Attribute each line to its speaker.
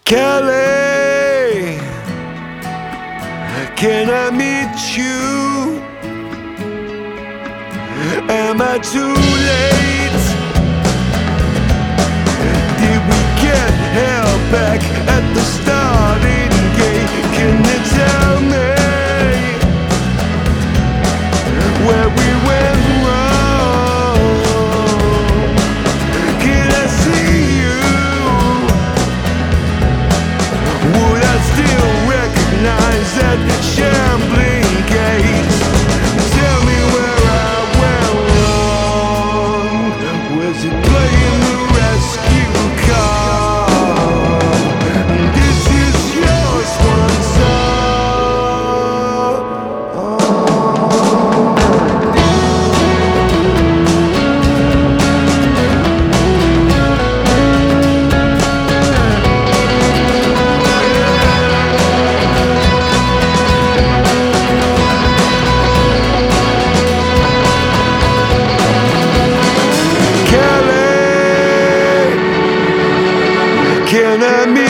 Speaker 1: Kelly, can I meet you? Am I too late? Did we get held back at the starting gate? Can you tell me where we went wrong? Can I see you? Would I still recognize that shambling gate? Tell me where I went wrong. Was it playing the rescue card? This is your sponsor. Can I meet